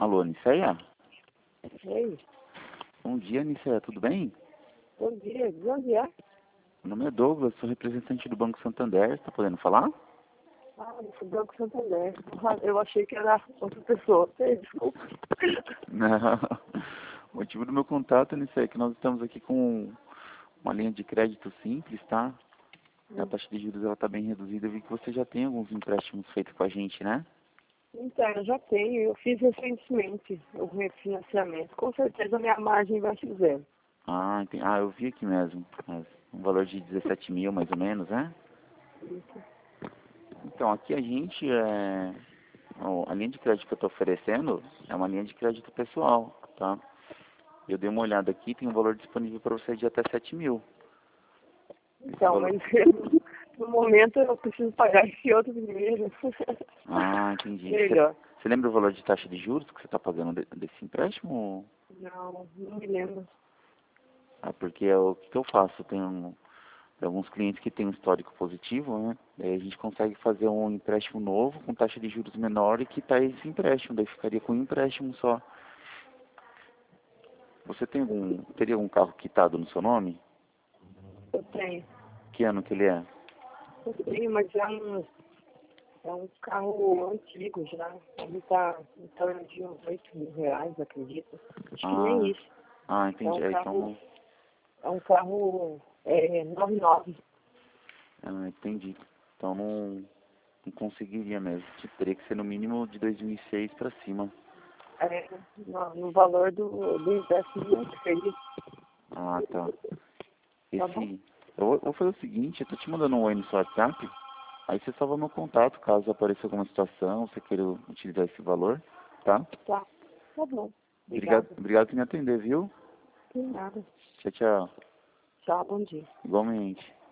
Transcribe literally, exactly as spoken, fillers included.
Alô, Niceia? Oi, Bom dia, Niceia, tudo bem? bom dia. De onde é? Meu nome é Douglas, sou representante do Banco Santander, tá podendo falar? Ah, eu sou Banco Santander. Ah, eu achei que era outra pessoa. Ei, desculpa. Não. O motivo do meu contato, Niceia, é que nós estamos aqui com uma linha de crédito simples, tá? A taxa de juros ela está bem reduzida. Eu vi que você já tem alguns empréstimos feitos com a gente, né? Então, eu já tenho. Eu fiz recentemente o refinanciamento. Com certeza a minha margem vai ser zero. Ah, entendi. Ah, eu vi aqui mesmo. Mas um valor de dezessete mil, mais ou menos, né? Isso. Então, aqui a gente, é... ó, a linha de crédito que eu estou oferecendo é uma linha de crédito pessoal, tá? Eu dei uma olhada aqui, tem um valor disponível para você de até sete mil. Esse Então, valor... mas no momento eu preciso pagar esse outro dinheiro. Ah, entendi. Você Melhor. você lembra o valor de taxa de juros que você está pagando de- desse empréstimo? Não, não me lembro. Ah, porque é o que eu faço, eu tenho alguns clientes que têm um histórico positivo, né? Daí a gente consegue fazer um empréstimo novo com taxa de juros menor e quitar esse empréstimo, daí ficaria com um empréstimo só. Você tem algum, teria algum carro quitado no seu nome? Eu tenho. Que ano que ele é? Eu tenho, mas é um, é um carro antigo já. Ele está em torno de uns oito mil reais, acredito. Acho que nem Ah, isso. ah, É entendi. um É, então carro, não, é um carro é, noventa e nove. ah, entendi. Então não, não conseguiria mesmo. Teria que ser no mínimo de dois mil e seis para cima. É, no, no valor do, do empréstimo que seria. Ah, tá. Tá bom? Esse, eu vou, vou fazer o seguinte, eu tô te mandando um oi no seu WhatsApp, aí você salva meu contato caso apareça alguma situação, você queira utilizar esse valor, tá? Tá. Tá bom. Obrigado, Obrigada. obrigado por me atender, viu? De nada. Tchau, tchau. Tchau, bom dia. Igualmente.